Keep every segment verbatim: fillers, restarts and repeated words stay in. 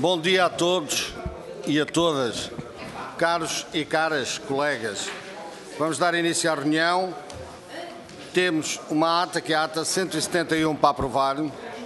Bom dia a todos e a todas, caros e caras colegas. Vamos dar início à reunião. Temos uma ata, que é a ata cento e setenta e um, para aprovar.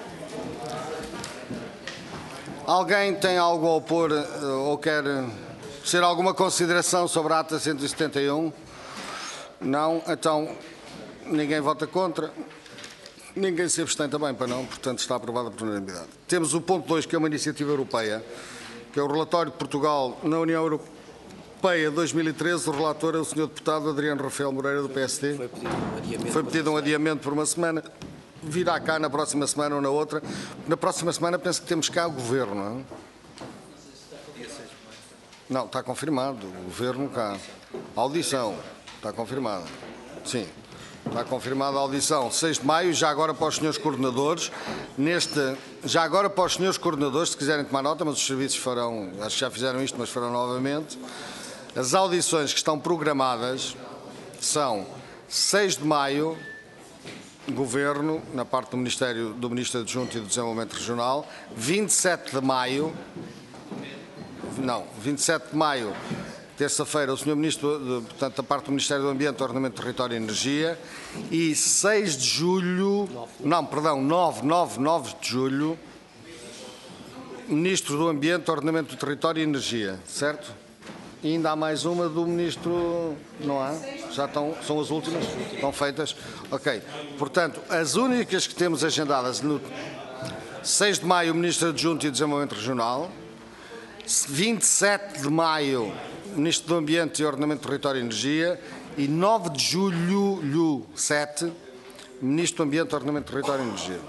Alguém tem algo a opor ou quer fazer alguma consideração sobre a ata cento e setenta e um? Não? Então, ninguém vota contra. Ninguém se abstém também, para não, portanto está aprovada por unanimidade. Temos o ponto dois, que é uma iniciativa europeia, que é o relatório de Portugal na União Europeia dois mil e treze. O relator é o senhor deputado Adriano Rafael Moreira, do P S D. Foi pedido um adiamento, Foi pedido um adiamento por uma semana. Virá cá na próxima semana ou na outra. Na próxima semana penso que temos cá o Governo, não é? Não, está confirmado. O Governo cá. A audição. Está confirmada. Sim. Está confirmada a audição, seis de maio, já agora para os senhores coordenadores. Neste, já agora para os senhores coordenadores, se quiserem tomar nota, mas os serviços farão, acho que já fizeram isto, mas farão novamente. As audições que estão programadas são seis de maio, Governo, na parte do Ministério, do Ministro Adjunto e do Desenvolvimento Regional, vinte e sete de maio, não, vinte e sete de maio, terça-feira, o senhor Ministro, de, portanto, da parte do Ministério do Ambiente, Ordenamento, Território e Energia, e seis de julho, não, perdão, nove, nove, nove de julho, Ministro do Ambiente, Ordenamento do Território e Energia, certo? E ainda há mais uma do Ministro, não há? Já estão, são as últimas? Estão feitas? Ok. Portanto, as únicas que temos agendadas no seis de maio, o Ministro Adjunto e Desenvolvimento Regional, vinte e sete de maio, Ministro do Ambiente e Ordenamento do Território e Energia, e nove de julho, sete, Ministro do Ambiente, Ordenamento do Território e Energia.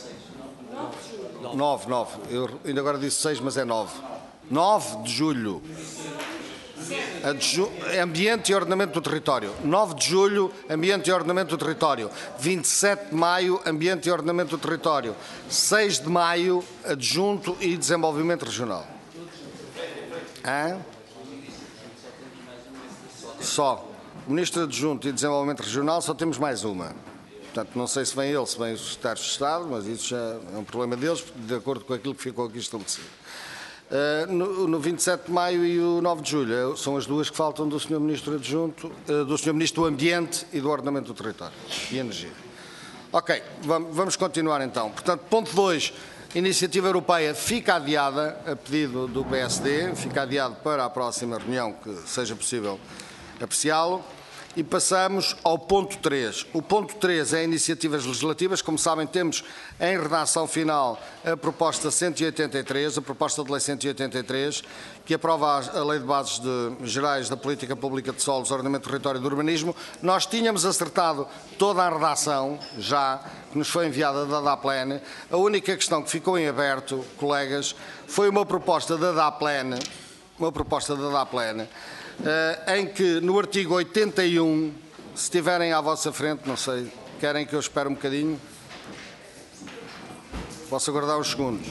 nove, nove. Eu ainda agora disse seis, mas é nove. nove de julho. Ambiente e Ordenamento do Território. nove de julho, Ambiente e Ordenamento do Território. vinte e sete de maio, Ambiente e Ordenamento do Território. seis de maio, Adjunto e Desenvolvimento Regional. Hã? Só. O Ministro Adjunto e Desenvolvimento Regional só temos mais uma. Portanto, não sei se vem ele, se vem os secretários de Estado, mas isso já é um problema deles, de acordo com aquilo que ficou aqui estabelecido. Uh, no, no vinte e sete de maio e o nove de julho, são as duas que faltam do senhor Ministro Adjunto, uh, do senhor Ministro do Ambiente e do Ordenamento do Território e Energia. Ok, vamos, vamos continuar então. Portanto, ponto dois. Iniciativa Europeia fica adiada, a pedido do P S D, fica adiado para a próxima reunião, que seja possível apreciá-lo. E passamos ao ponto três. O ponto três é iniciativas legislativas. Como sabem, temos em redação final a proposta cento e oitenta e três, a proposta de lei cento e oitenta e três, que aprova a Lei de Bases de, Gerais da Política Pública de Solos, Ordenamento do Território e do Urbanismo. Nós tínhamos acertado toda a redação, já, que nos foi enviada da DAPLEN. A única questão que ficou em aberto, colegas, foi uma proposta da DAPLEN, uma proposta da DAPLEN, Uh, em que no artigo oitenta e um, se estiverem à vossa frente, não sei, querem que eu espere um bocadinho? Posso aguardar uns segundos?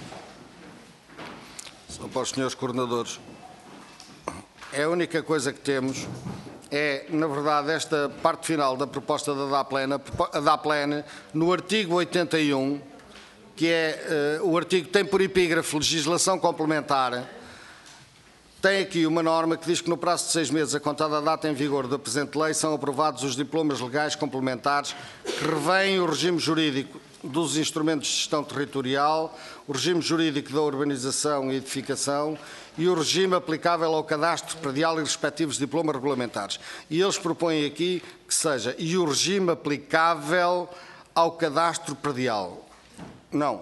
Só para os senhores coordenadores. É a única coisa que temos, é, na verdade, esta parte final da proposta da DAPLEN, a DAPLEN, no artigo oitenta e um, que é, uh, o artigo tem por epígrafe legislação complementar. Tem aqui uma norma que diz que no prazo de seis meses, a contar da data em vigor da presente lei, são aprovados os diplomas legais complementares que revêem o regime jurídico dos instrumentos de gestão territorial, o regime jurídico da urbanização e edificação e o regime aplicável ao cadastro predial e respectivos diplomas regulamentares. E eles propõem aqui que seja e o regime aplicável ao cadastro predial. Não.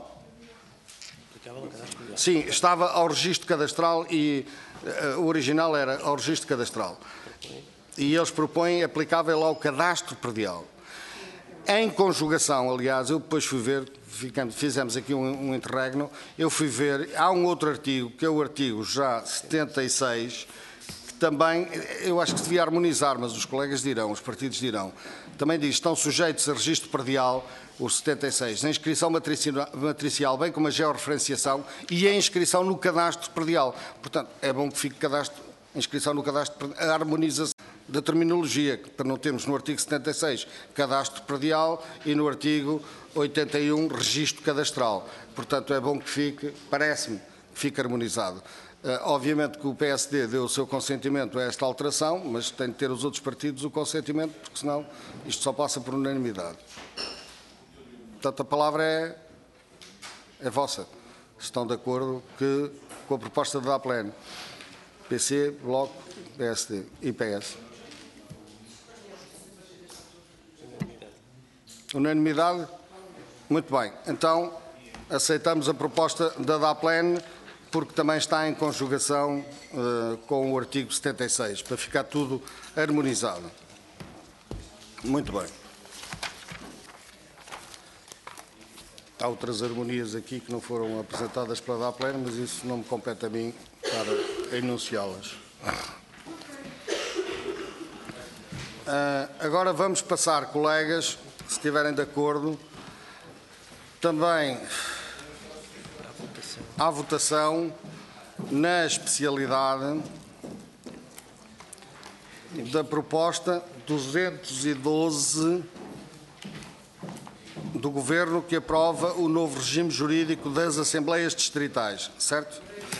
Sim, estava ao registro cadastral e uh, o original era ao registro cadastral. E eles propõem aplicável ao cadastro predial. Em conjugação, aliás, eu depois fui ver, ficando, fizemos aqui um, um interregno, eu fui ver, há um outro artigo, que é o artigo já setenta e seis, que também, eu acho que devia harmonizar, mas os colegas dirão, os partidos dirão, também diz, estão sujeitos a registro predial, os setenta e seis, a inscrição matricial, bem como a georreferenciação e a inscrição no cadastro predial. Portanto, é bom que fique cadastro, inscrição no cadastro, a harmonização da terminologia, para não termos no artigo setenta e seis cadastro predial e no artigo oitenta e um registro cadastral. Portanto, é bom que fique, parece-me, fique harmonizado. Uh, obviamente que o P S D deu o seu consentimento a esta alteração, mas tem de ter os outros partidos o consentimento, porque senão isto só passa por unanimidade. Portanto, a palavra é, é vossa. Estão de acordo que, com a proposta de dar pleno? P C, Bloco, P S D e P S. Unanimidade? Muito bem. Então, aceitamos a proposta da D A P L E N, porque também está em conjugação uh, com o artigo setenta e seis, para ficar tudo harmonizado. Muito bem. Há outras harmonias aqui que não foram apresentadas pela D A P L E N, mas isso não me compete a mim para enunciá-las. Uh, agora vamos passar, colegas, se estiverem de acordo, também à votação na especialidade da proposta duzentos e doze do Governo, que aprova o novo regime jurídico das Assembleias Distritais, certo?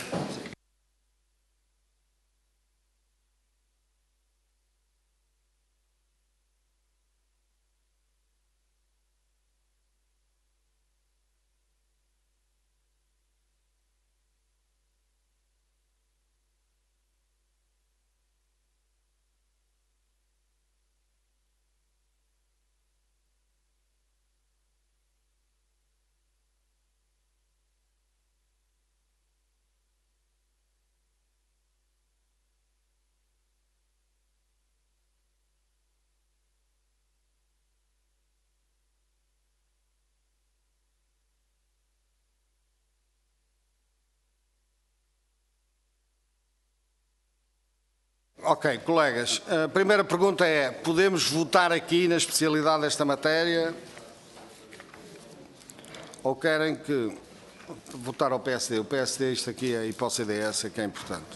Ok, colegas, a primeira pergunta é, podemos votar aqui na especialidade desta matéria? Ou querem que votar ao P S D? O P S D, isto aqui é, e para o C D S, é que é importante.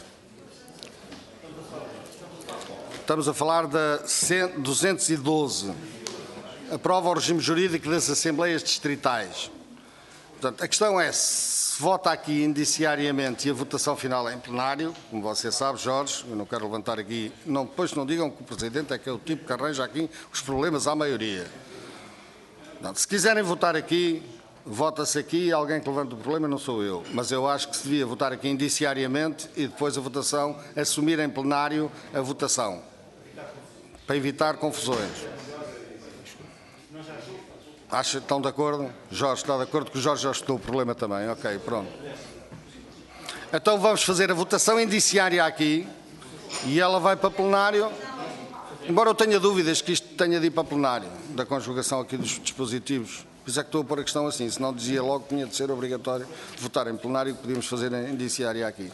Estamos a falar da duzentos e doze. Aprova o regime jurídico das Assembleias Distritais. Portanto, a questão é se vota aqui indiciariamente e a votação final é em plenário, como você sabe, Jorge, eu não quero levantar aqui, não, depois não digam que o Presidente é que é o tipo que arranja aqui os problemas à maioria. Portanto, se quiserem votar aqui, vota-se aqui, alguém que levanta o problema não sou eu, mas eu acho que se devia votar aqui indiciariamente e depois a votação, assumir em plenário a votação, para evitar confusões. Acha, estão de acordo? Jorge está de acordo, que o Jorge já estudou o problema também. Ok, pronto. Então vamos fazer a votação indiciária aqui e ela vai para plenário, embora eu tenha dúvidas que isto tenha de ir para plenário, da conjugação aqui dos dispositivos. Por isso é que estou a pôr a questão assim, senão dizia logo que tinha de ser obrigatório votar em plenário e que podíamos fazer a indiciária aqui.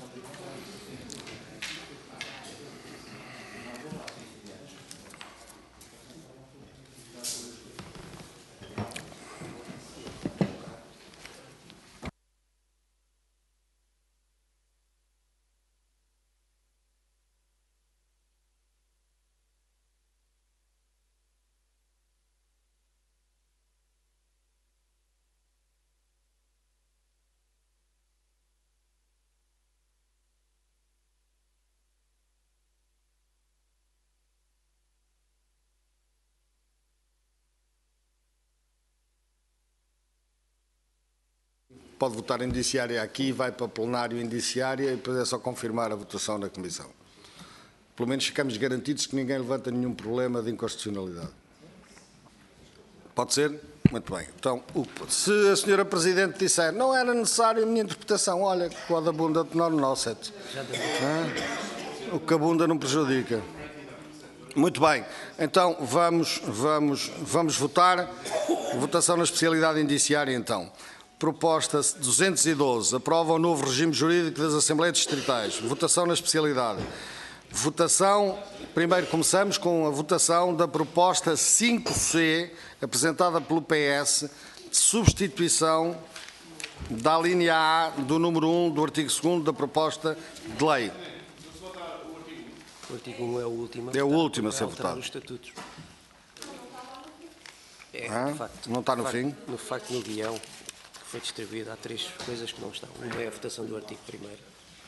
Pode votar indiciária aqui, vai para plenário indiciária e depois é só confirmar a votação na Comissão. Pelo menos ficamos garantidos que ninguém levanta nenhum problema de inconstitucionalidade. Pode ser? Muito bem. Então, se a senhora Presidente disser não era necessário a minha interpretação, olha, com a da bunda de non-nocet. O que a bunda não prejudica. Muito bem. Então, vamos, vamos, vamos votar. Votação na especialidade indiciária, então. Proposta duzentos e doze. Aprova o novo regime jurídico das Assembleias Distritais. Votação na especialidade. Votação. Primeiro começamos com a votação da proposta cinco C, apresentada pelo P S, de substituição da linha A do número um do artigo segundo da proposta de lei. O artigo um é o último. É o último a ser votado. Os estatutos. É, Ah, de facto, não está no facto, fim? No facto, no guião. foi distribuída. Há três coisas que não estão. Uma é a votação do artigo primeiro.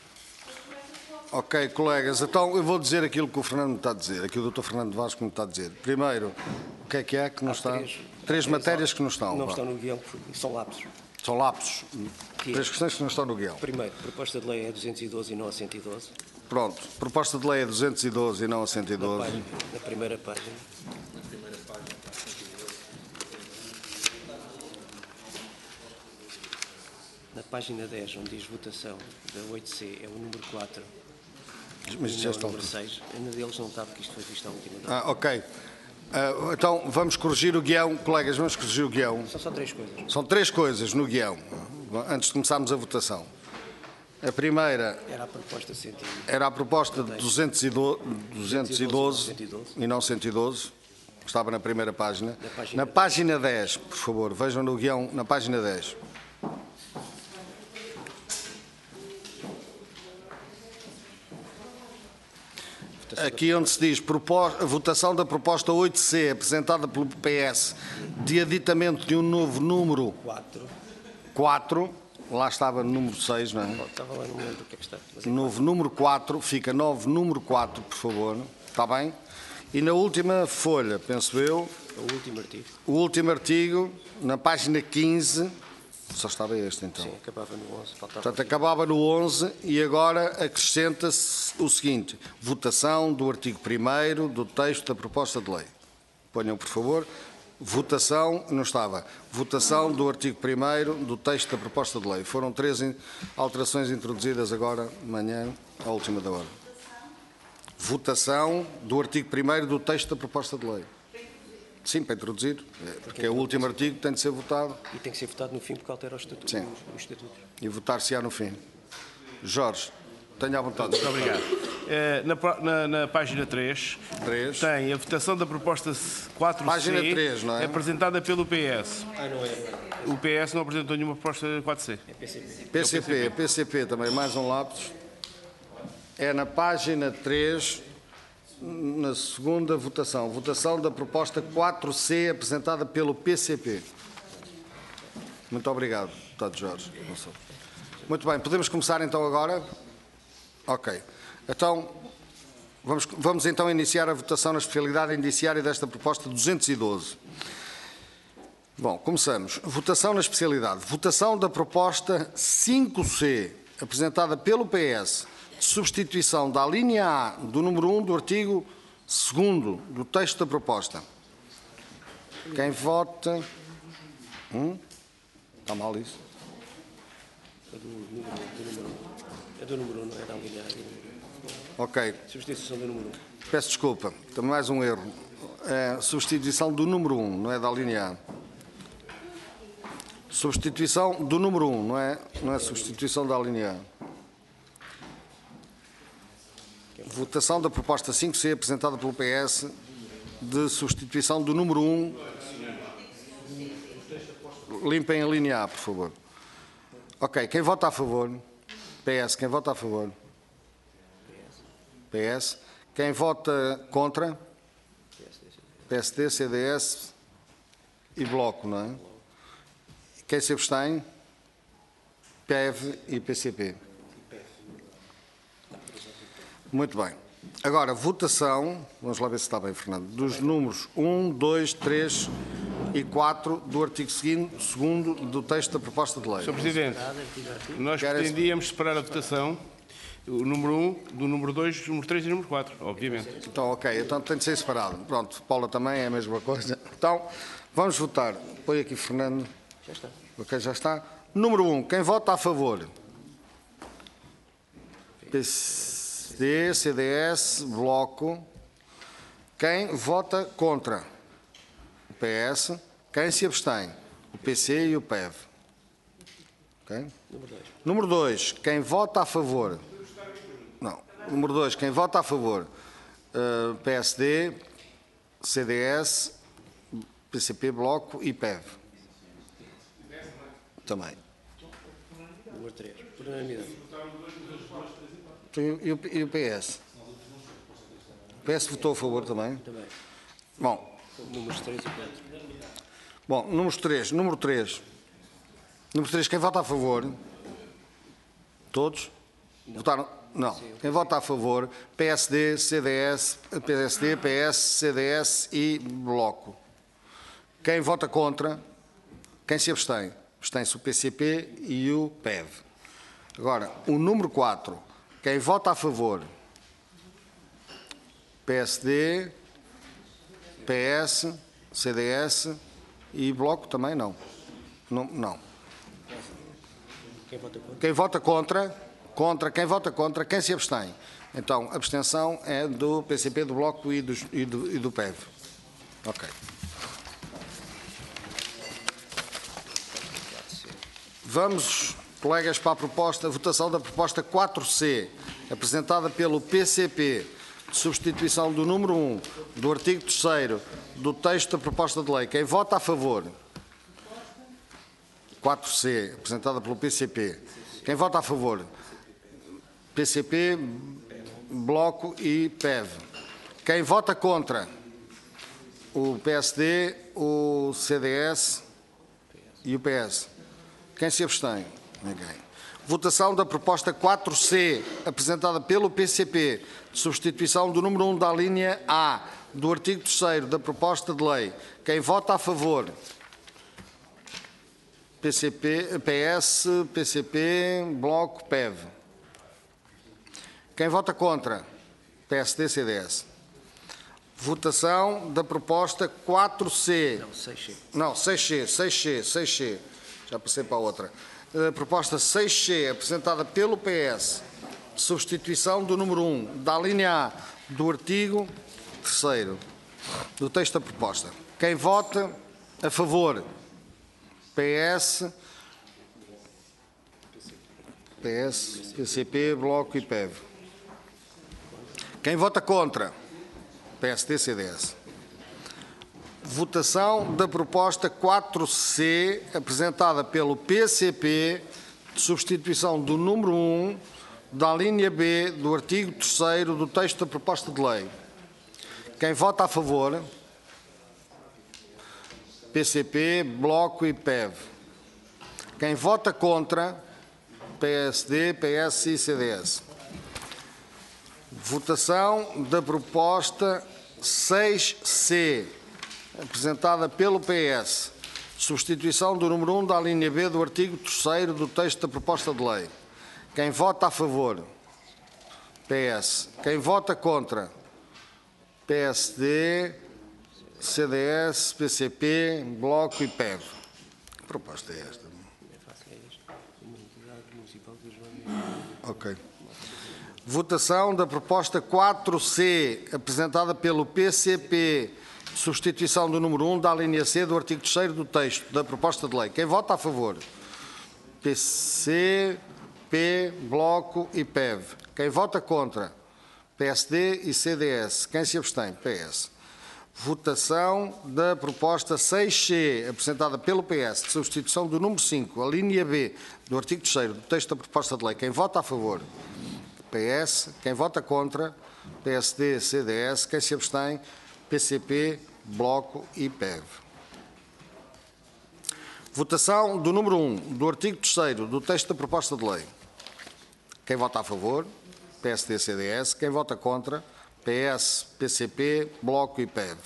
Ok, colegas, então eu vou dizer aquilo que o Fernando me está a dizer, aquilo que o doutor Fernando Vasco me está a dizer. Primeiro, o que é que é que não Há está? três, Três três matérias que não estão. Não vá. estão no guião, são lapsos. São lapsos. Que é? Três questões que não estão no guião. Primeiro, proposta de lei é duzentos e doze e não a cento e doze. Pronto, proposta de lei é duzentos e doze e não a cento e Na, doze. página, na primeira página. Na página dez, onde diz votação da oito C, é o número quatro. Mas e já não está. o número seis. Na deles não está, porque isto foi visto à última data. Ah, ok. Ah, então vamos corrigir o guião, colegas, vamos corrigir o guião. São só três coisas. São três coisas no guião, antes de começarmos a votação. A primeira Era a proposta cento e... era a proposta de duzentos e doze, duzentos e doze e não cento e doze, que estava na primeira página. Na página Na página dez, por favor, vejam no guião, na página dez. Aqui onde se diz a votação da proposta oito C, apresentada pelo P S, de aditamento de um novo número quatro. quatro, lá estava no número seis, não é? Estava lá, não me lembro o que é que está. Mas é Novo número quatro, fica novo número quatro, por favor, está bem? E na última folha, penso eu, o último artigo. o último artigo, na página quinze, só estava este então. Sim, acabava no onze. Faltava Portanto, acabava no onze e agora acrescenta-se o seguinte: votação do artigo primeiro do texto da proposta de lei. Ponham, por favor, votação, não estava, votação do artigo primeiro do texto da proposta de lei. Foram três alterações introduzidas agora de manhã, à última da hora. Votação do artigo primeiro do texto da proposta de lei. Sim, para introduzir, porque é o último artigo que tem de ser votado. E tem que ser votado no fim porque altera o estatuto. Sim. O estatuto. E votar-se-á no fim. Jorge, tenha à vontade. Muito obrigado. Eh, na, pró- na- na página três, Três. tem a votação da proposta quatro C, Página três, não é? apresentada pelo P S. Ah, não é? O P S não apresentou nenhuma proposta quatro C. É P C P. P C P, P C P também, mais um lápis. É na página três, na segunda votação. Votação da proposta quatro C, apresentada pelo P C P. Muito obrigado, deputado Jorge. Muito bem, podemos começar então agora? Ok. Então, vamos, vamos então iniciar a votação na especialidade indiciária desta proposta duzentos e doze. Bom, começamos. Votação na especialidade. Votação da proposta cinco C, apresentada pelo P S, de substituição da linha A do número um do artigo segundo do texto da proposta. Quem vota... Hum? Está mal isso? É do número, do número um. É do número um, não é da linha A. É do número um. Ok. Substituição do número um. Peço desculpa. Também mais um erro. É substituição do número um, não é da linha A. Substituição do número um, não é, não é substituição da linha A. Votação da proposta cinco C, apresentada pelo P S, de substituição do número um. Limpem a linha A, por favor. Ok, quem vota a favor? P S, quem vota a favor? P S. Quem vota contra? P S D, C D S e Bloco, não é? Quem se abstém? P E V e P C P. Muito bem. Agora, votação, vamos lá ver se está bem, Fernando, dos números um, dois, três e quatro do artigo segundo do texto da proposta de lei. senhor Presidente, nós Quer esse- pretendíamos separar a votação, o número um, do número dois, número três e número quatro, obviamente. Então, ok, então tem de ser separado. Pronto, Paula também é a mesma coisa. Então, vamos votar. Põe aqui, Fernando. Já está. Ok, já está. Número um, quem vota a favor? P C D, C D S, Bloco. Quem vota contra? O P S. Quem se abstém? O P C e o P E V. Ok? Número dois. Número dois, quem vota a favor? Não. Número dois, quem vota a favor? Uh, P S D, C D S, P C P, Bloco e P E V. Também. Número três. Por unanimidade. E o, e o P S? O P S votou a favor também? Também. Bom, Números três e quatro. bom números três. Número três. Número três, quem vota a favor? Todos? Votaram? Não. Quem vota a favor? P S D, C D S, P S D, P S, C D S e Bloco. Quem vota contra? Quem se abstém? Abstém-se o P C P e o P E V. Agora, o número quatro. Quem vota a favor? P S D, P S, C D S e Bloco também não. Não. não. Quem vota contra? Quem vota contra? Contra. Quem vota contra? Quem se abstém? Então, a abstenção é do P C P, do Bloco e do, e do, e do P E V. Ok. Vamos, colegas, para a proposta, a votação da proposta quatro C, apresentada pelo P C P, de substituição do número um do artigo terceiro do texto da proposta de lei. Quem vota a favor? quatro C, apresentada pelo P C P. Quem vota a favor? P C P, Bloco e P E V. Quem vota contra? O P S D, o C D S e o P S. Quem se abstém? Ninguém. Votação da proposta quatro C, apresentada pelo P C P, de substituição do número um da linha A do artigo terceiro da proposta de lei. Quem vota a favor? P C P, P S, P C P, Bloco, P E V. Quem vota contra? P S D, C D S. Votação da proposta quatro C. Não, seis C. Não, seis C, seis C, seis C. Já passei para a outra. A proposta seis C, apresentada pelo P S, de substituição do número um da linha A do artigo terceiro do texto da proposta. Quem vota a favor? P S, P S, P C P, Bloco e P E V. Quem vota contra? P S D, C D S. Votação da proposta quatro C, apresentada pelo P C P, de substituição do número um da linha B do artigo terceiro do texto da proposta de lei. Quem vota a favor? P C P, Bloco e P E V. Quem vota contra? P S D, P S e C D S. Votação da proposta seis C, apresentada pelo P S, substituição do número um da linha B do artigo terceiro do texto da proposta de lei. Quem vota a favor? P S. Quem vota contra? P S D, C D S, P C P, Bloco e P E V. Que proposta é esta? Ok. Votação da proposta quatro C, apresentada pelo P C P, substituição do número um da linha C do artigo terceiro do texto da proposta de lei. Quem vota a favor? P C P, Bloco e P E V. Quem vota contra? P S D e C D S. Quem se abstém? P S. Votação da proposta seis C, apresentada pelo P S, de substituição do número cinco, a linha B do artigo terceiro do texto da proposta de lei. Quem vota a favor? P S. Quem vota contra? P S D, C D S. Quem se abstém? P C P, Bloco e P E V. Votação do número um do artigo terceiro do texto da proposta de lei. Quem vota a favor? P S D, C D S. Quem vota contra? P S, P C P, Bloco e P E V.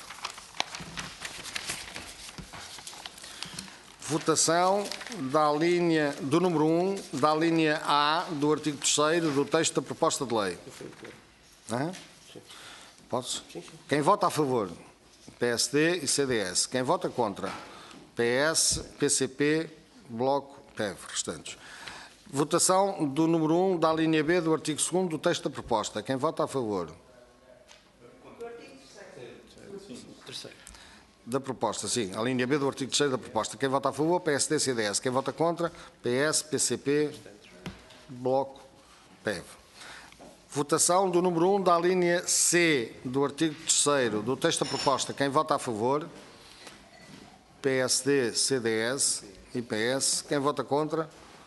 Votação da linha, do número um da linha A do artigo terceiro do texto da proposta de lei. Hã? Posso? Quem vota a favor? P S D e C D S. Quem vota contra? P S, P C P, Bloco, P E V. Restantes. Votação do número um da linha B do artigo segundo do texto da proposta. Quem vota a favor? Terceiro. Da proposta, sim. A linha B do artigo terceiro da proposta. Quem vota a favor? P S D, C D S. Quem vota contra? P S, P C P, Bloco, P E V. Votação do número um da linha C do artigo terceiro do texto da proposta. Quem vota a favor? P S D, C D S e P S. Quem vota contra?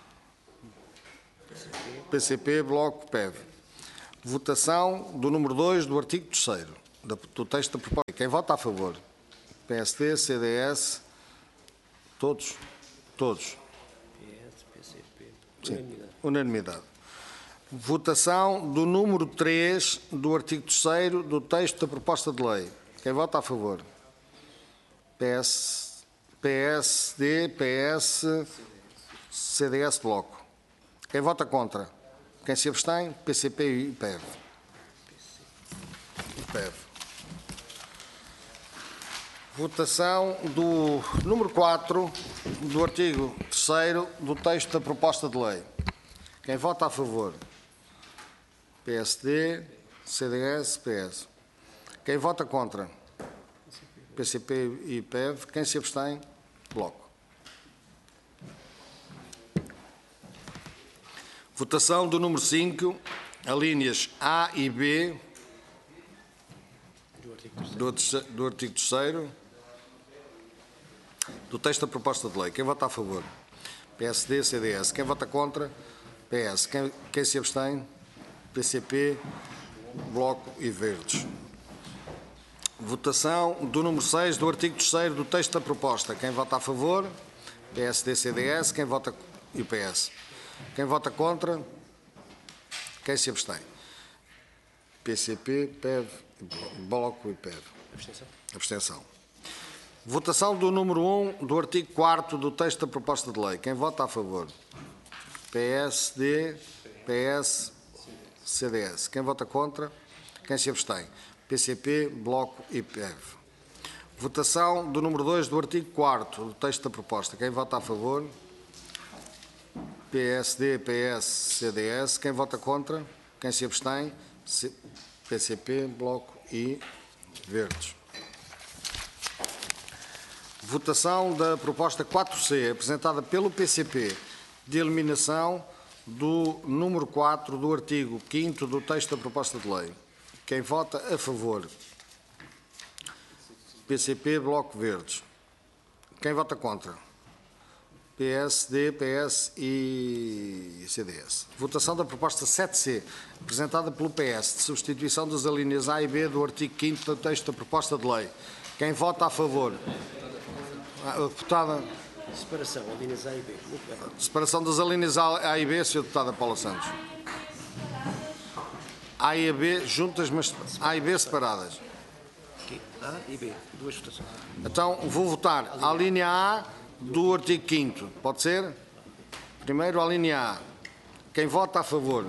P C P, Bloco, P E V. Votação do número dois do artigo terceiro do texto da proposta. Quem vota a favor? P S D, C D S, todos? Todos. Unanimidade. Unanimidade. Votação do número três do artigo terceiro do texto da proposta de lei. Quem vota a favor? P S, P S D, P S, C D S, Bloco. Quem vota contra? Quem se abstém? P C P e P E V. P E V. Votação do número quatro do artigo terceiro do texto da proposta de lei. Quem vota a favor? P S D, C D S, P S. Quem vota contra? P C P e P E V. Quem se abstém? Bloco. Votação do número cinco, alíneas A e B do, do artigo terceiro do texto da proposta de lei. Quem vota a favor? P S D, C D S. Quem vota contra? P S. Quem, quem se abstém? P C P, Bloco e Verdes. Votação do número seis do artigo terceiro do texto da proposta. Quem vota a favor? P S D, C D S. Quem vota e o P S. Quem vota contra? Quem se abstém? P C P, P E V, Bloco e P E V. Abstenção. Abstenção. Votação do número um do artigo quarto do texto da proposta de lei. Quem vota a favor? P S D, P S, C D S. Quem vota contra? Quem se abstém? P C P, Bloco e P E V. Votação do número dois do artigo quarto do texto da proposta. Quem vota a favor? P S D, P S, C D S. Quem vota contra? Quem se abstém? P C P, Bloco e Verdes. Votação da proposta quatro C, apresentada pelo P C P, de eliminação do número quatro do artigo quinto do texto da proposta de lei. Quem vota a favor? P C P, Bloco, Verdes. Quem vota contra? P S D, P S e C D S. Votação da proposta sete C, apresentada pelo P S, de substituição das alíneas A e B do artigo quinto do texto da proposta de lei. Quem vota a favor? A deputada. Separação, alíneas A e B. Muito bem. Separação das alíneas A e B, senhora deputada Paula Santos. A e B juntas, mas A e B separadas. Aqui, A e B. Duas votações. Então, vou votar a linha A do artigo quinto. Pode ser? Primeiro, a linha A. Quem vota a favor?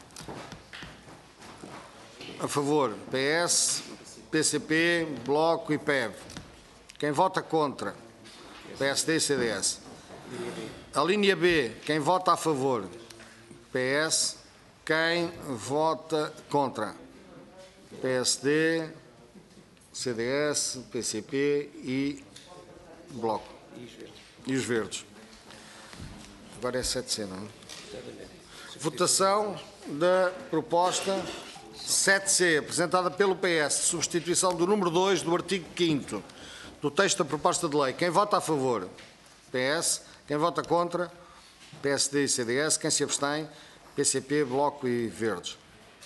A favor, P S, P C P, Bloco e P E V. Quem vota contra? P S D e C D S. A linha B, quem vota a favor? P S. Quem vota contra? P S D, C D S, P C P e Bloco. E os verdes. E os verdes. Agora é sete C, não é? Votação da proposta sete C, apresentada pelo P S, de substituição do número dois do artigo quinto do texto da proposta de lei. Quem vota a favor? P S. Quem vota contra? P S D e C D S. Quem se abstém? P C P, Bloco e Verdes.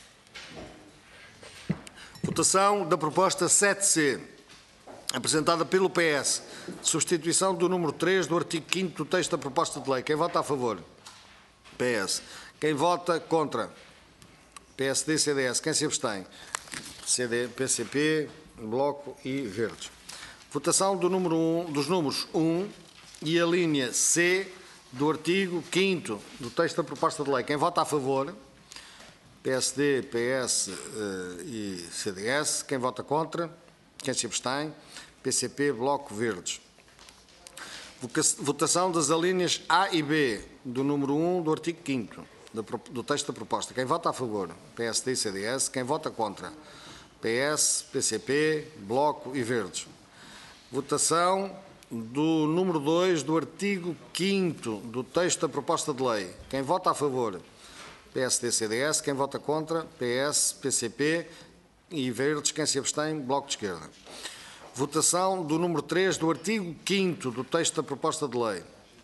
Votação da proposta sete C, apresentada pelo P S, de substituição do número três do artigo quinto do texto da proposta de lei. Quem vota a favor? P S. Quem vota contra? P S D e C D S. Quem se abstém? C D, P C P, Bloco e Verdes. Votação do número um, dos números um e a linha C do artigo quinto do texto da proposta de lei. Quem vota a favor? P S D, P S uh, e C D S. Quem vota contra? Quem se abstém? P C P, Bloco, Verdes. Votação das alíneas A e B do número um do artigo quinto do texto da proposta. Quem vota a favor? P S D e C D S. Quem vota contra? P S, P C P, Bloco e Verdes. Votação do número dois do artigo quinto do texto da proposta de lei. Quem vota a favor? P S D, C D S. Quem vota contra? P S, P C P e Verdes. Quem se abstém? Bloco de Esquerda. Votação do número três do artigo quinto do texto da proposta de lei.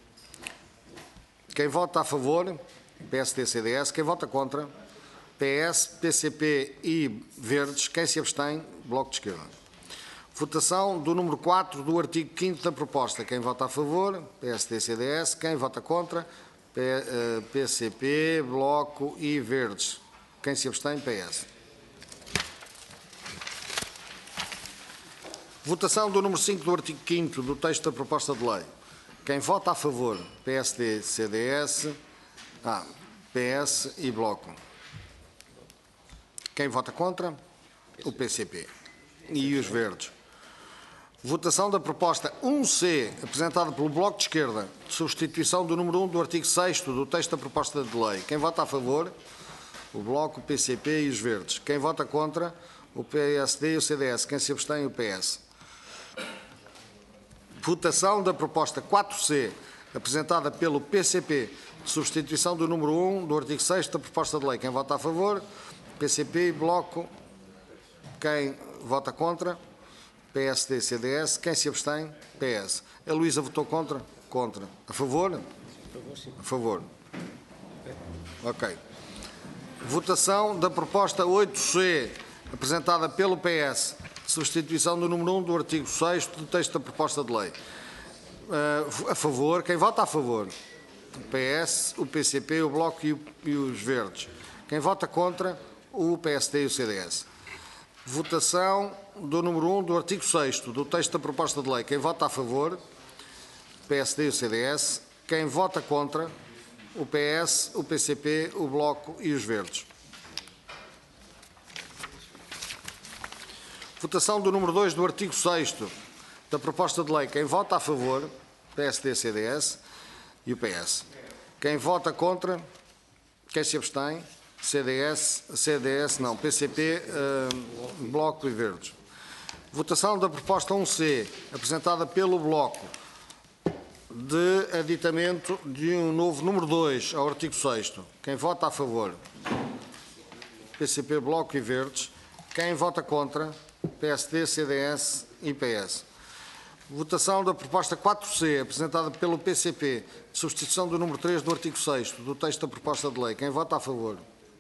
Quem vota a favor? P S D, C D S. Quem vota contra? P S, P C P e Verdes. Quem se abstém? Bloco de Esquerda. Votação do número quatro do artigo quinto da proposta. Quem vota a favor? P S D, C D S. Quem vota contra? P C P, Bloco e Verdes. Quem se abstém? P S. Votação do número cinco do artigo quinto do texto da proposta de lei. Quem vota a favor? P S D, C D S, ah, P S e Bloco. Quem vota contra? O P C P e os Verdes. Votação da proposta um C, apresentada pelo Bloco de Esquerda, de substituição do número um do artigo sexto do texto da proposta de lei. Quem vota a favor? O Bloco, o P C P e os Verdes. Quem vota contra? O P S D e o C D S. Quem se abstém? O P S. Votação da proposta quatro C, apresentada pelo P C P, de substituição do número um do artigo sexto da proposta de lei. Quem vota a favor? P C P e Bloco. Quem vota contra? P S D, C D S. Quem se abstém? P S. A Luísa votou contra? Contra. A favor? A favor. Ok. Votação da proposta oito C, apresentada pelo P S, de substituição do número um do artigo sexto do texto da proposta de lei. Uh, a favor. Quem vota a favor? O P S, o P C P, o Bloco e, o, e os Verdes. Quem vota contra? O P S D e o C D S. Votação do número um do artigo sexto do texto da proposta de lei. Quem vota a favor? P S D e o C D S. Quem vota contra? O P S, o P C P, o Bloco e os Verdes. Votação do número dois do artigo sexto da proposta de lei. Quem vota a favor? P S D, C D S e o P S. Quem vota contra? Quem se abstém? C D S, C D S não, P C P, uh, Bloco e Verdes. Votação da proposta um C, apresentada pelo Bloco, de aditamento de um novo número dois ao artigo sexto. Quem vota a favor? P C P, Bloco e Verdes. Quem vota contra? P S D, C D S e P S. Votação da proposta quatro C, apresentada pelo P C P, de substituição do número três do artigo sexto do texto da proposta de lei. Quem vota a favor?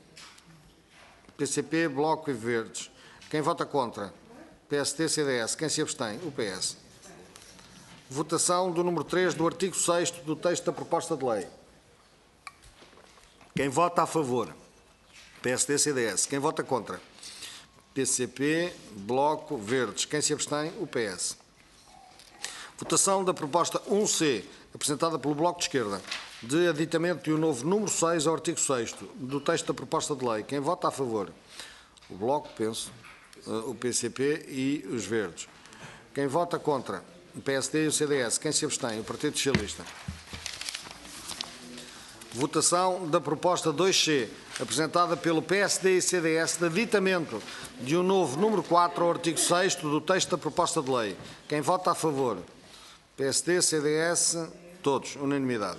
P C P, Bloco e Verdes. Quem vota contra? P S D, C D S. Quem se abstém? O P S. Votação do número três do artigo sexto do texto da proposta de lei. Quem vota a favor? P S D, C D S. Quem vota contra? P C P, Bloco, Verdes. Quem se abstém? O P S. Votação da proposta um C, apresentada pelo Bloco de Esquerda, de aditamento de um novo número seis ao artigo sexto do texto da proposta de lei. Quem vota a favor? O Bloco, penso, o P C P e os Verdes. Quem vota contra? O P S D e o C D S. Quem se abstém? O Partido Socialista. Votação da proposta dois C, apresentada pelo P S D e C D S, de aditamento de um novo número quatro ao artigo sexto do texto da proposta de lei. Quem vota a favor? P S D, C D S, todos, unanimidade.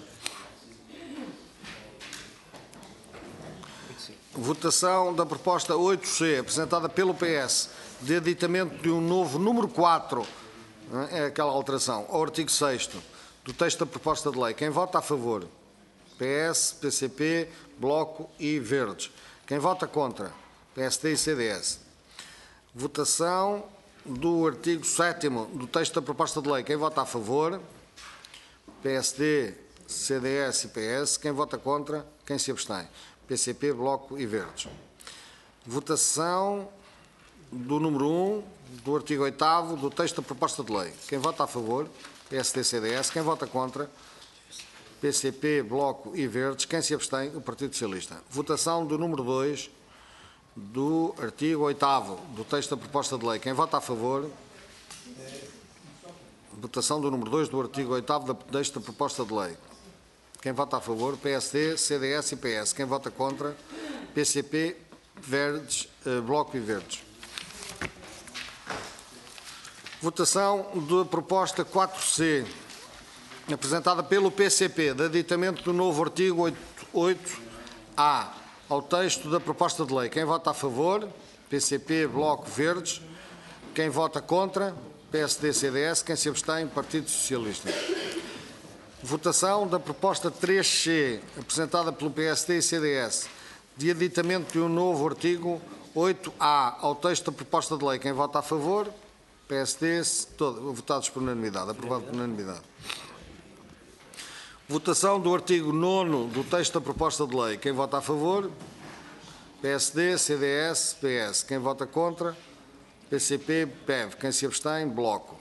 Votação da proposta oito C, apresentada pelo P S, de aditamento de um novo número quatro, é aquela alteração, ao artigo sexto do texto da proposta de lei. Quem vota a favor? P S, P C P, Bloco e Verdes. Quem vota contra? P S D e C D S. Votação do artigo sétimo do texto da proposta de lei. Quem vota a favor? P S D, C D S e P S. Quem vota contra? Quem se abstém? P C P, Bloco e Verdes. Votação do número um do artigo oitavo do texto da proposta de lei. Quem vota a favor? P S D, C D S. Quem vota contra? P C P, Bloco e Verdes. Quem se abstém? O Partido Socialista. Votação do número dois do artigo oitavo do texto da proposta de lei. Quem vota a favor? Votação do número dois do artigo oitavo do texto da proposta de lei. Quem vota a favor? P S D, C D S e P S. Quem vota contra? P C P, Verdes, Bloco e Verdes. Votação da proposta quatro C, apresentada pelo P C P, de aditamento do novo artigo oito A ao texto da proposta de lei. Quem vota a favor? P C P, Bloco, Verdes. Quem vota contra? P S D, C D S. Quem se abstém? Partido Socialista. Votação da proposta três C, apresentada pelo P S D e C D S, de aditamento de um novo artigo oito A ao texto da proposta de lei. Quem vota a favor? P S D, todo, votados por unanimidade. Aprovado por unanimidade. Votação do artigo nono do texto da proposta de lei. Quem vota a favor? P S D, C D S, P S. Quem vota contra? P C P, P E V. Quem se abstém? Bloco.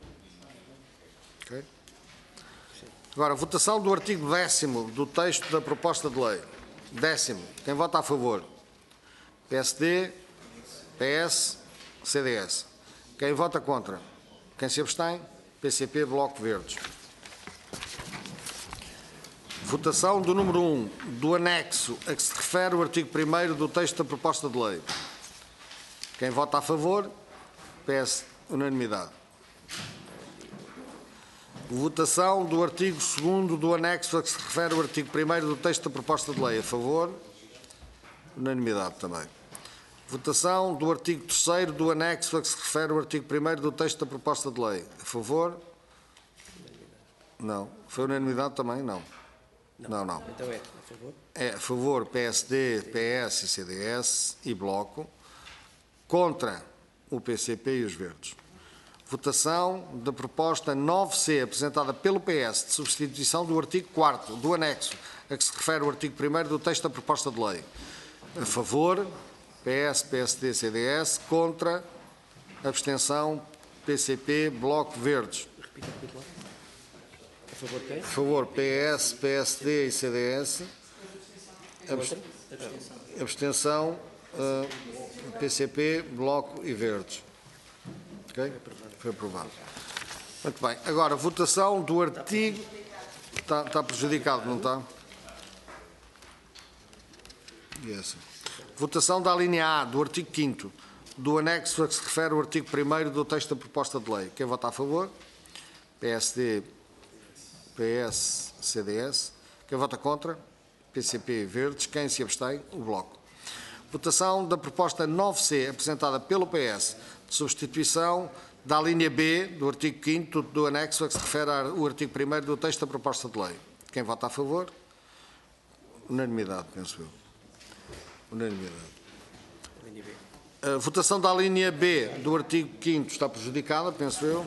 Okay. Agora, votação do artigo décimo do texto da proposta de lei. Décimo. Quem vota a favor? P S D, P S, C D S. Quem vota contra? Quem se abstém? P C P, Bloco Verdes. Votação do número um do anexo a que se refere o artigo primeiro do texto da proposta de lei. Quem vota a favor? P S, unanimidade. Votação do artigo segundo do anexo a que se refere o artigo primeiro do texto da proposta de lei. A favor? Unanimidade também. Votação do artigo terceiro do anexo a que se refere o artigo primeiro do texto da proposta de lei. A favor? Não. Foi unanimidade também? Não. Não, não. Então é a favor? É a favor P S D, P S e C D S e Bloco. Contra o P C P e os Verdes. Votação da proposta nove C, apresentada pelo P S, de substituição do artigo quarto do anexo a que se refere o artigo primeiro do texto da proposta de lei. A favor, P S, P S D, C D S. Contra, abstenção, P C P, Bloco Verdes. Repita, repita lá. A favor quem? A favor, P S, P S D e C D S. Abst... Abstenção, uh, P C P, Bloco e Verdes. Ok? Foi aprovado. Muito bem. Agora, votação do artigo... Está, está prejudicado, não está? Yes. Votação da linha A do artigo quinto do anexo a que se refere o artigo primeiro do texto da proposta de lei. Quem vota a favor? P S D, P S, C D S. Quem vota contra? P C P, Verdes. Quem se abstém? O Bloco. Votação da proposta nove C, apresentada pelo P S, de substituição da linha B do artigo quinto do anexo a que se refere o artigo primeiro do texto da proposta de lei. Quem vota a favor? Unanimidade, penso eu. Unanimidade. A votação da linha B do artigo quinto está prejudicada, penso eu.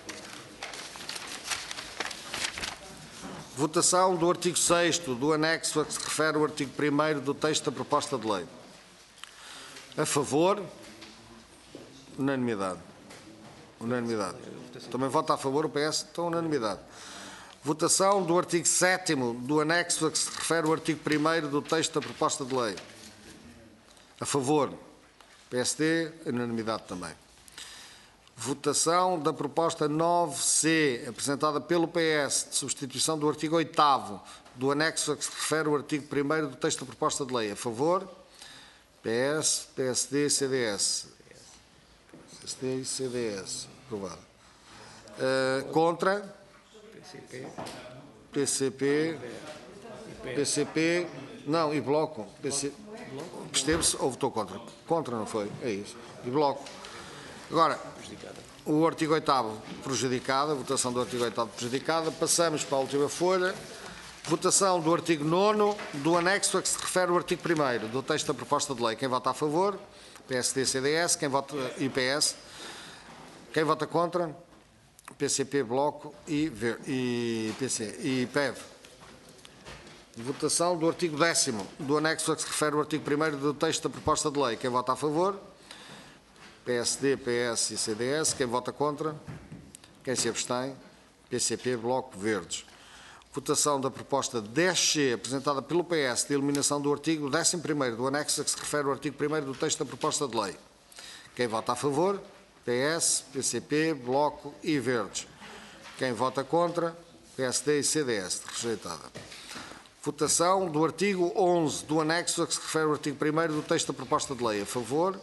Votação do artigo sexto do anexo a que se refere o artigo primeiro do texto da proposta de lei. A favor? Unanimidade. Unanimidade. Também vota a favor o P S? Então, unanimidade. Votação do artigo sétimo do anexo a que se refere o artigo primeiro do texto da proposta de lei. A favor? P S D? Unanimidade também. Votação da proposta nove C, apresentada pelo P S, de substituição do artigo oitavo do anexo a que se refere o artigo primeiro do texto da proposta de lei. A favor? P S, P S D, C D S. P S D e C D S. Aprovado. Uh, contra? P C P. P C P. P C P. Não, e Bloco. P C... Absteve-se ou votou contra? Contra, não foi? É isso. E Bloco. Agora, o artigo oitavo prejudicado, a votação do artigo oitavo prejudicada. Passamos para a última folha. Votação do artigo nono do anexo a que se refere o artigo primeiro do texto da proposta de lei. Quem vota a favor? P S D, C D S. Quem vota I P S? Quem vota contra? P C P, Bloco e, e, P C, e P E V. Votação do artigo décimo do anexo a que se refere o artigo primeiro do texto da proposta de lei. Quem vota a favor? P S D, P S e C D S. Quem vota contra? Quem se abstém? P C P, Bloco, Verdes. Votação da proposta dez C, apresentada pelo P S, de eliminação do artigo décimo primeiro do anexo a que se refere o artigo primeiro do texto da proposta de lei. Quem vota a favor? P S, P C P, Bloco e Verdes. Quem vota contra? P S D e C D S. Rejeitada. Votação do artigo onze do anexo a que se refere o artigo primeiro do texto da proposta de lei. A favor?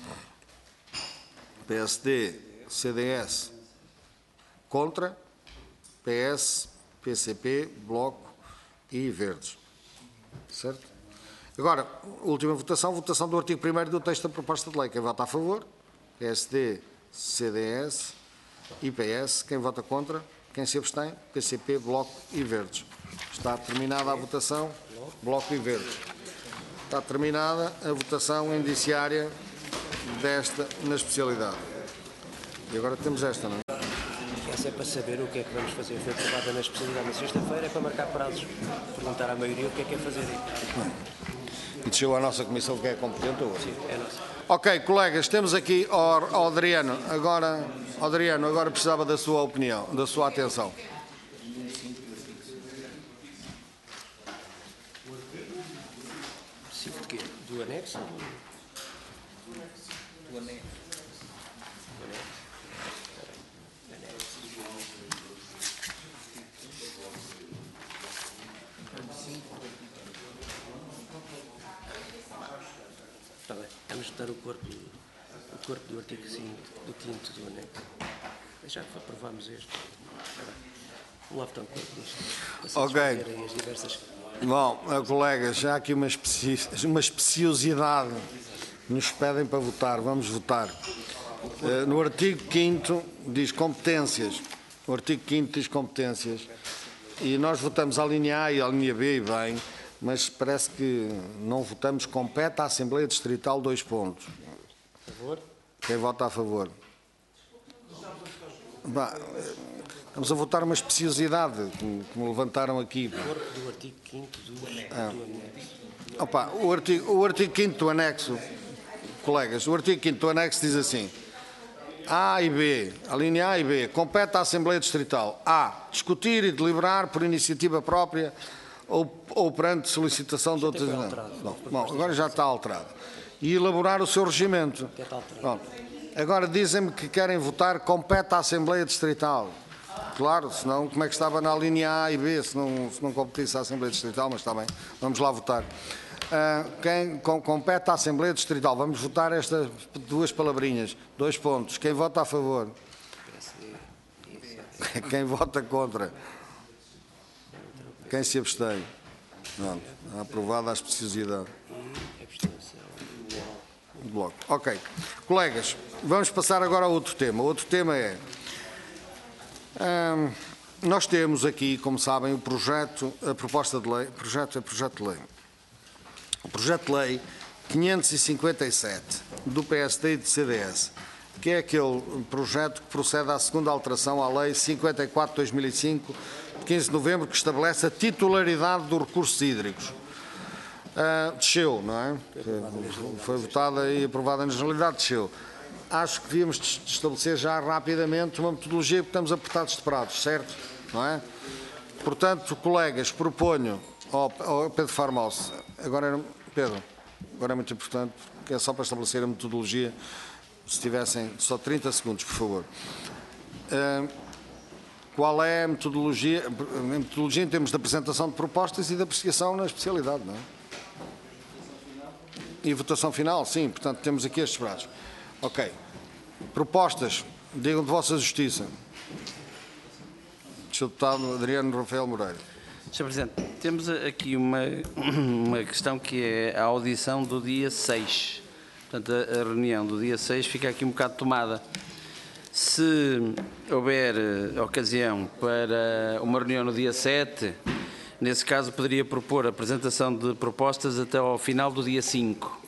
P S D, C D S. Contra? P S, P C P, Bloco e Verdes. Certo? Agora, última votação, votação do artigo primeiro do texto da proposta de lei. Quem vota a favor? P S D, C D S e P S. Quem vota contra? Quem se abstém? P C P, Bloco e Verdes. Está terminada a votação. Bloco e Verdes. Está terminada a votação indiciária desta na especialidade. E agora temos esta, não é? Isso é para saber o que é que vamos fazer. Foi aprovada na especialidade na sexta-feira, é para marcar prazos. Perguntar à maioria o que é que é fazer. E desceu à nossa comissão que é competente ou? Sim, é nossa. Ok, colegas, temos aqui o Adriano. Agora, Adriano, agora precisava da sua opinião, da sua atenção. Sim, de quê? Do anexo? Do anexo. Está bem, vamos votar o corpo, o corpo do artigo cinco, do quinto do anexo. Já aprovámos este. Está bem. Vamos lá votar o corpo disto. Ok. As diversas... Bom, colegas, já há aqui uma, especi uma especiosidade que nos pedem para votar. Vamos votar. Uh, no artigo quinto diz competências. O artigo quinto diz competências. E nós votamos a linha A e a linha B, e bem, mas parece que não votamos compete à Assembleia Distrital, dois pontos. A favor? Quem vota a favor? Bah, estamos a votar uma especiosidade que me levantaram aqui. O corpo do artigo quinto do, Ah. do anexo. Opa, o artigo, o artigo quinto do anexo, colegas, o artigo quinto do anexo diz assim: A e B, a linha A e B, compete à Assembleia Distrital: A, discutir e deliberar por iniciativa própria ou, ou perante solicitação de outras... foi alterado. Bom, bom, agora já está alterado. E elaborar o seu regimento. Já está alterado. Bom, agora dizem-me que querem votar compete à Assembleia Distrital. Claro, senão como é que estava na linha A e B, se não, se não competisse à Assembleia Distrital, mas está bem, vamos lá votar. Uh, quem com, compete à Assembleia Distrital, vamos votar estas duas palavrinhas, dois pontos. Quem vota a favor? Quem vota contra? Quem se abstém? Não, aprovada a especiosidade. Bloco. Ok. Colegas, vamos passar agora a outro tema. O outro tema é... Hum, nós temos aqui, como sabem, o projeto, a proposta de lei, projeto é projeto de lei. O projeto de lei quinhentos e cinquenta e sete do P S D e do C D S, que é aquele projeto que procede à segunda alteração à lei cinquenta e quatro barra dois mil e cinco, de quinze de novembro, que estabelece a titularidade dos recursos hídricos. Uh, desceu, não é? Foi votada e aprovada na generalidade, desceu. Acho que devíamos estabelecer já rapidamente uma metodologia, porque estamos apertados de prazos, certo? Não é? Portanto, colegas, proponho ao, ao Pedro Farmos, agora era, Pedro, agora é muito importante, porque é só para estabelecer a metodologia, se tivessem só trinta segundos, por favor. Uh, qual é a metodologia, a metodologia em termos de apresentação de propostas e de apreciação na especialidade, não é? E votação final, sim, portanto temos aqui estes prazos. Ok. Propostas, digam de vossa justiça. senhor Deputado Adriano Rafael Moreira. senhor Presidente, temos aqui uma, uma questão que é a audição do dia seis. Portanto, a, a reunião do dia seis fica aqui um bocado tomada. Se houver ocasião para uma reunião no dia sete, nesse caso poderia propor a apresentação de propostas até ao final do dia cinco.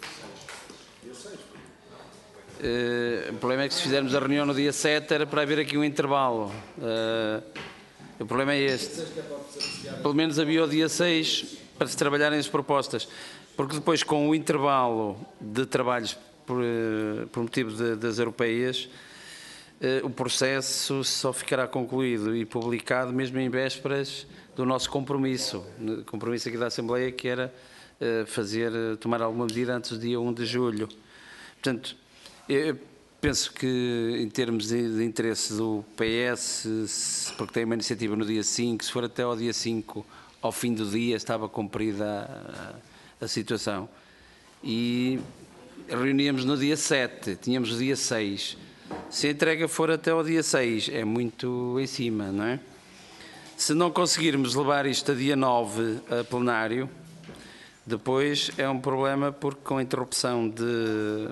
Uh, o problema é que se fizermos a reunião no dia sete era para haver aqui um intervalo. Uh, o problema é este. Pelo menos havia o dia seis para se trabalharem as propostas. Porque depois, com o intervalo de trabalhos por, uh, por motivo de, das europeias, uh, o processo só ficará concluído e publicado mesmo em vésperas do nosso compromisso. Compromisso aqui da Assembleia, que era uh, fazer, uh, tomar alguma medida antes do dia um de julho. Portanto, eu penso que, em termos de, de interesse do P S, porque tem uma iniciativa no dia cinco, se for até ao dia cinco, ao fim do dia, estava cumprida a, a, a situação. E reuníamos no dia sete, tínhamos o dia seis. Se a entrega for até ao dia seis, é muito em cima, não é? Se não conseguirmos levar isto a dia nove a plenário, depois é um problema, porque com a interrupção de...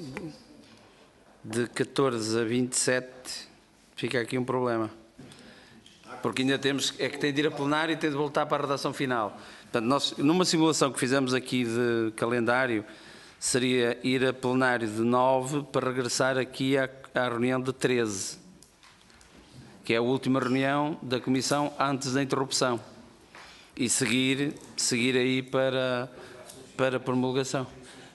de catorze a vinte e sete, fica aqui um problema. Porque ainda temos, é que tem de ir a plenário e tem de voltar para a redação final. Portanto, nós, numa simulação que fizemos aqui de calendário, seria ir a plenário de nove para regressar aqui à, à reunião de treze. que é a última reunião da Comissão antes da interrupção, e seguir, seguir aí para, para a promulgação.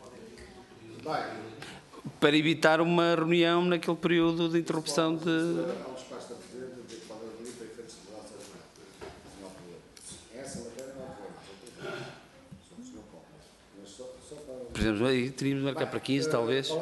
Para evitar uma reunião naquele período de interrupção de... Por exemplo, aí teríamos de marcar para quinze, talvez.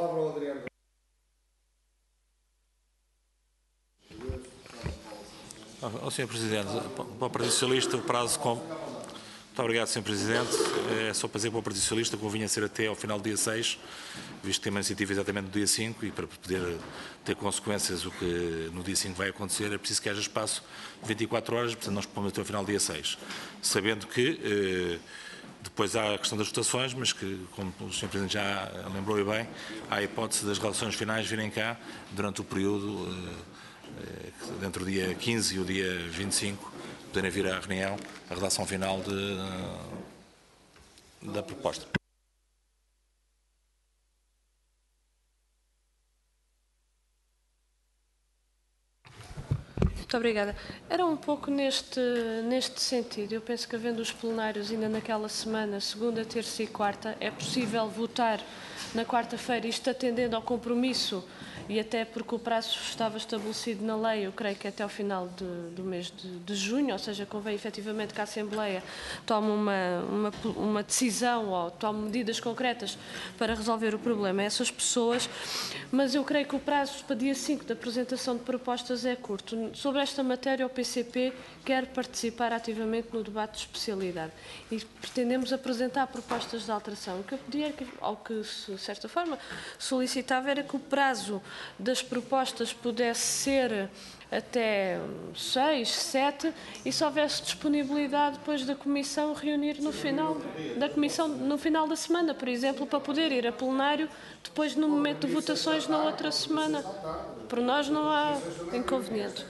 Oh, senhor Presidente, para o Partido Socialista o prazo com... Muito obrigado, senhor Presidente. É só para dizer para o Partido Socialista que convinha ser até ao final do dia seis, visto que tem uma iniciativa exatamente no dia cinco, e para poder ter consequências o que no dia cinco vai acontecer, é preciso que haja espaço de vinte e quatro horas, portanto nós propomos até ao final do dia seis. Sabendo que eh, depois há a questão das votações, mas que, como o senhor Presidente já lembrou bem, há a hipótese das relações finais virem cá durante o período, eh, entre o dia quinze e o dia vinte e cinco, poderem vir à reunião a redação final de, da proposta. Muito obrigada. Era um pouco neste, neste sentido. Eu penso que, havendo os plenários ainda naquela semana, segunda, terça e quarta, é possível votar na quarta-feira, isto atendendo ao compromisso, e até porque o prazo estava estabelecido na lei, eu creio que até ao final de, do mês de, de junho, ou seja, convém efetivamente que a Assembleia tome uma, uma, uma decisão ou tome medidas concretas para resolver o problema a essas pessoas, mas eu creio que o prazo para dia cinco da apresentação de propostas é curto. Sobre esta matéria, o P C P quer participar ativamente no debate de especialidade e pretendemos apresentar propostas de alteração. O que eu pedia, ao que, de certa forma, solicitava, era que o prazo das propostas pudesse ser até seis, sete, e se houvesse disponibilidade depois da Comissão reunir no final da Comissão no final da semana, por exemplo, para poder ir a plenário depois no momento de votações na outra semana. Por nós não há inconveniente.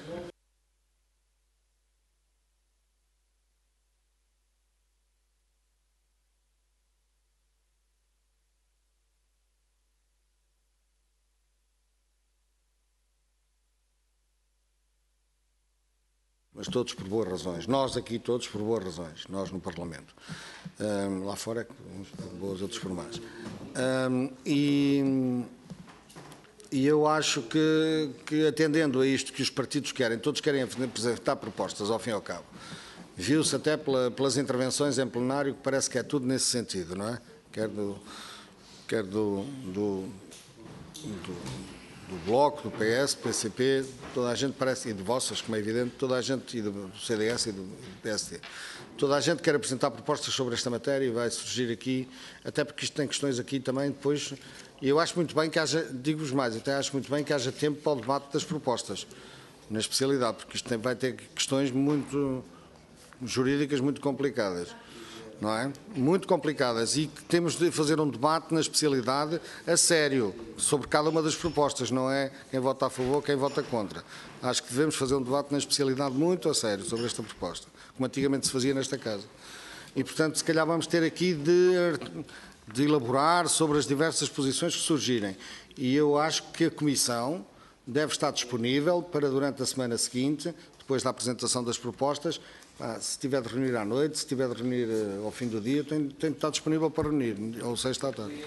Mas todos por boas razões. Nós aqui todos por boas razões. Nós no Parlamento. Um, lá fora é que uns por boas, outros por más. Um, e, e eu acho que, que, atendendo a isto que os partidos querem, todos querem apresentar propostas, ao fim e ao cabo. Viu-se até pela, pelas intervenções em plenário que parece que é tudo nesse sentido, não é? Quer do, quer do, do, do do Bloco, do P S, do P C P, toda a gente parece, e de vossas, como é evidente, toda a gente, e do C D S e do P S D, toda a gente quer apresentar propostas sobre esta matéria e vai surgir aqui, até porque isto tem questões aqui também depois, e eu acho muito bem que haja, digo-vos mais, até acho muito bem que haja tempo para o debate das propostas, na especialidade, porque isto tem, vai ter questões muito jurídicas muito complicadas. Não é? Muito complicadas, e que temos de fazer um debate na especialidade a sério sobre cada uma das propostas, não é quem vota a favor, quem vota contra. Acho que devemos fazer um debate na especialidade muito a sério sobre esta proposta, como antigamente se fazia nesta casa. E, portanto, se calhar vamos ter aqui de, de elaborar sobre as diversas posições que surgirem. E eu acho que a Comissão deve estar disponível para, durante a semana seguinte, depois da apresentação das propostas, ah, se tiver de reunir à noite, se tiver de reunir uh, ao fim do dia, tem, tem de estar disponível para reunir, ou sexta à tarde.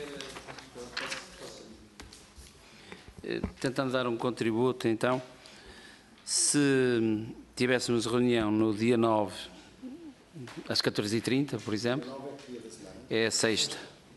Tentando dar um contributo, então, se tivéssemos reunião no dia nove, às catorze e trinta, por exemplo, é a sexta,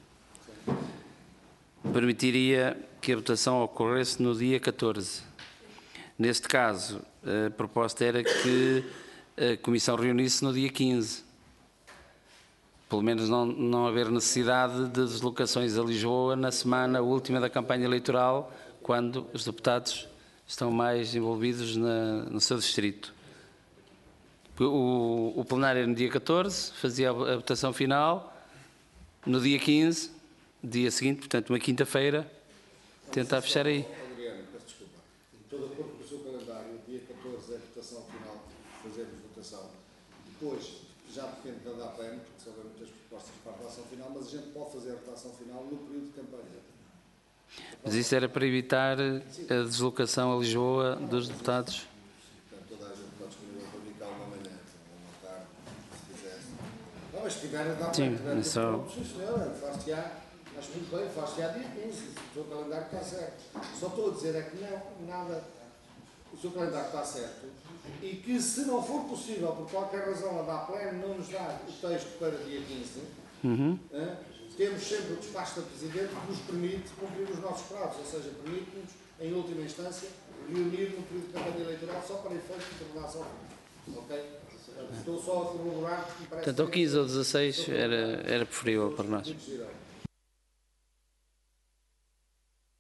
permitiria que a votação ocorresse no dia catorze. Neste caso, a proposta era que a Comissão reunisse no dia quinze. Pelo menos não, não haver necessidade de deslocações a Lisboa na semana última da campanha eleitoral, quando os deputados estão mais envolvidos na, no seu distrito. O, o plenário era no dia catorze, fazia a votação final, no dia quinze, dia seguinte, portanto, uma quinta-feira, tentar fechar aí. Estou de acordo com o seu calendário, dia catorze é a votação final, fazemos votação. Depois, já depende da D A P E M, porque se houver muitas propostas para a redação final, mas a gente pode fazer a redação final no período de campanha. Mas isso era para evitar a deslocação a Lisboa dos deputados? Portanto, se tiver a dar Sim, tiver é só- tempo, sim, senhora, faz-te-á, acho muito bem, faz-te-á dia quinze, o seu calendário está certo. Só estou a dizer é que não, nada, o seu calendário está certo e que se não for possível, por qualquer razão, a dar pleno, não nos dá o texto para dia quinze, Uhum. hein, temos sempre o despacho da Presidente que nos permite cumprir os nossos prazos, ou seja, permite-nos, em última instância, reunir no período de campanha eleitoral só para efeitos de terminação ao fim. Ok? Estou só a corroborar que me parece... Portanto, ao quinze ou dezasseis era, era preferível para nós. Muito giro.